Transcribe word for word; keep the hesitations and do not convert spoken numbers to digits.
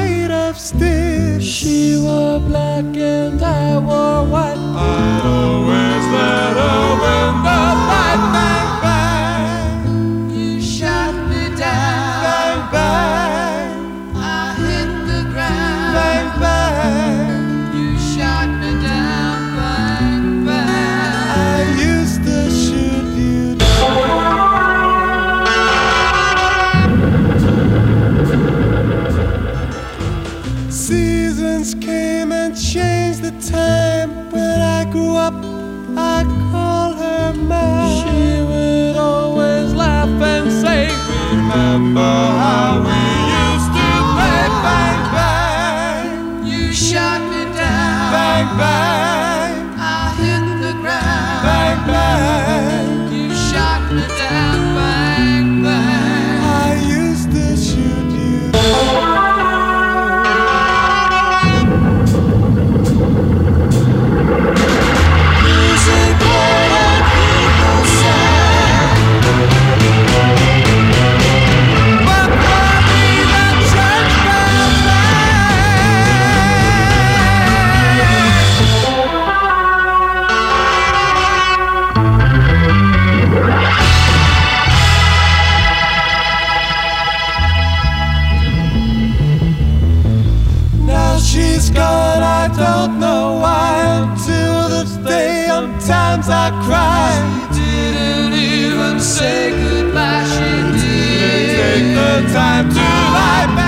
made of steel. She wore black and I wore white. I'd always let her win the fight. Bang, bang. You shot me down. Bang, bang. I hit the ground. Bang, bang. You shot me down. Bang, bang. I used to shoot you down. Seasons came and changed the time. When I grew up, I call her mine. She would always laugh and say, Remember how we used to play. Bang, bang. you shot me down. Bang, bang. I hit the ground. Bang, bang. You shot me down. Bang, bang. I used to shoot you down. Music played and people sang. But for me, the church bells rang. Now she's gone, I don't know why. Until this day, sometimes I cry. She didn't even say goodbye. She didn't Take the time to lie.